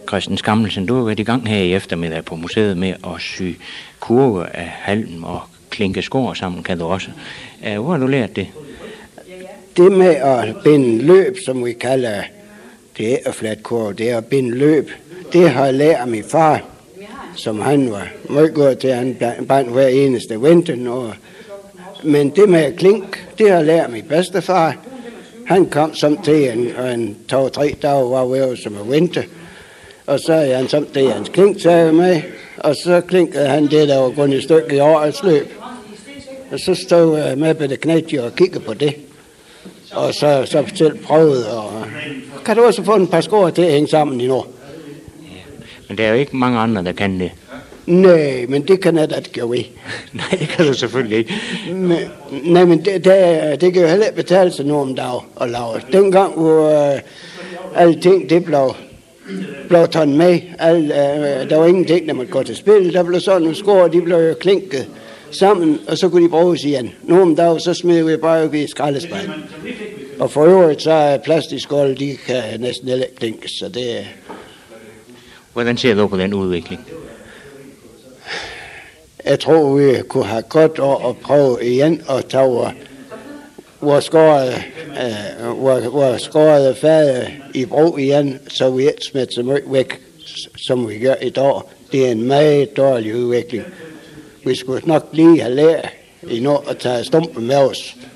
Christian Skammelsen, du har været i gang her i eftermiddag på museet med at sy kurve af halm og klinke skår sammen, kan du også. Hvor har du lært det? Det med at binde løb, som vi kalder det æderflatkurve, det er at binde løb. Det har jeg lært af min far, som han var meget god til. Han bandt hver eneste vinter. Men det med klink, det har jeg lært af min bedstefar. Han kom samtidig en 2-3 dage, var vi som en vinter. Og så er han samtidig hans klink, sagde med. Og så klinkede han det, der var gået i stykke i årets løb. Og så stod jeg med på det knægt og kiggede på det. Og så selv prøvede. Og kan du også få en par skår til at hænge sammen endnu? Men der er jo ikke mange andre, der kan det. Nej, men det kan jeg da ikke gøre. Nej, det kan du selvfølgelig ikke. Men det kan jo heller ikke betale sig nu om dagen at lave. Dengang, hvor alting det blev taget med, der var ingenting, der måtte gå til spil. Der blev sådan nogle skår, de blev jo klinket sammen, og så kunne de bruges igen. Nu om dagen, så smider vi bare i skraldespanden. Og for øvrigt, så er plastikskål, de kan næsten heller ikke klinkes, så det. Hvordan ser du på den udvikling? Jeg tror, vi kunne have godt at prøve igen at tage vores skårede fade i brug igen, så vi ikke smider så meget væk, som vi gør i dag. Det er en meget dårlig udvikling. Vi skulle nok lige have lært endnu at tage stumpen med os.